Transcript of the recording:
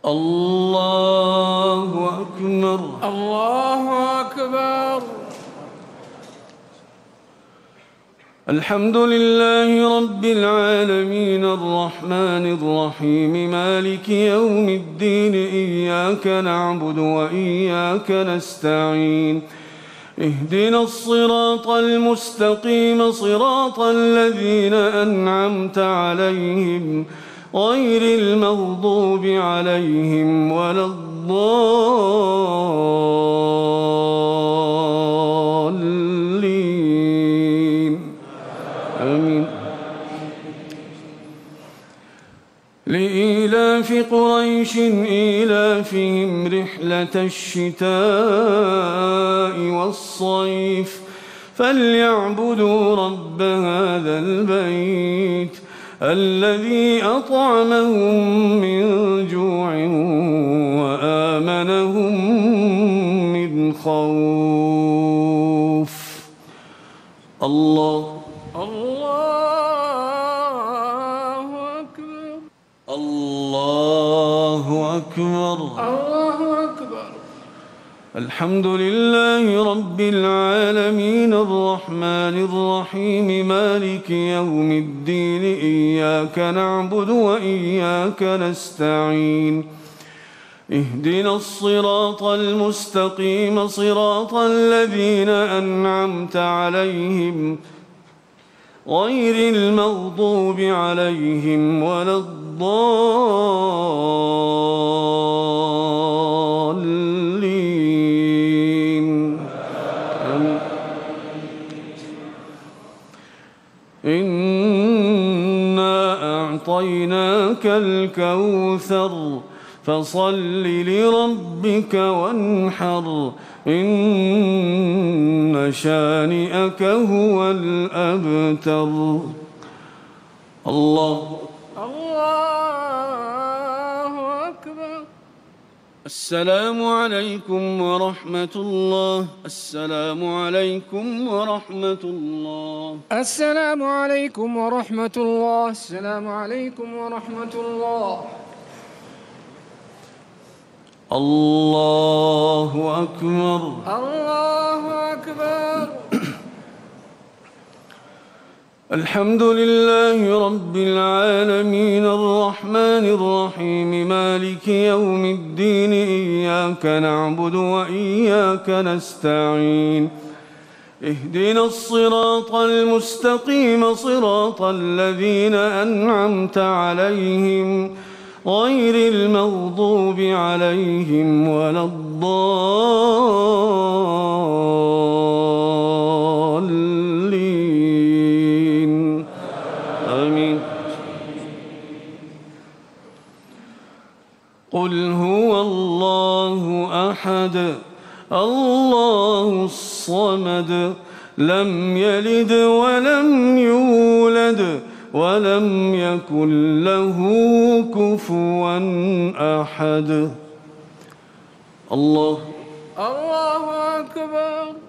الله أكبر. الله أكبر. الحمد لله رب العالمين الرحمن الرحيم مالك يوم الدين إياك نعبد وإياك نستعين اهدنا الصراط المستقيم صراط الذين أنعمت عليهم غير المغضوب عليهم ولا الضالين آمين. لإيلاف قريش إيلافهم رحلة الشتاء والصيف فليعبدوا رب هذا البيت الذي أطعمهم من جوع وآمنهم من خوف. الله أكبر. الله أكبر. الله أكبر. الحمد لله رب العالمين الرحمن الرحيم مالك يوم الدين إياك نعبد وإياك نستعين اهدنا الصراط المستقيم صراط الذين أنعمت عليهم غير المغضوب عليهم ولا الضالين آمين. إنا أعطيناك الكوثر فصل لربك وانحر إن شانئك هو الأبتر. الله أكبر. السلام عليكم ورحمة الله. السلام عليكم ورحمة الله. السلام عليكم ورحمة الله. السلام عليكم ورحمة الله. الله أكبر. الله أكبر. الحمد لله رب العالمين الرحمن الرحيم مالك يوم الدين إياك نعبد وإياك نستعين اهدنا الصراط المستقيم صراط الذين أنعمت عليهم غير المغضوب عليهم ولا الضالين آمين. قل هو الله أحد الله الصمد لم يلد ولم يولد ولم يكن له كفوا أحد. الله الله أكبر.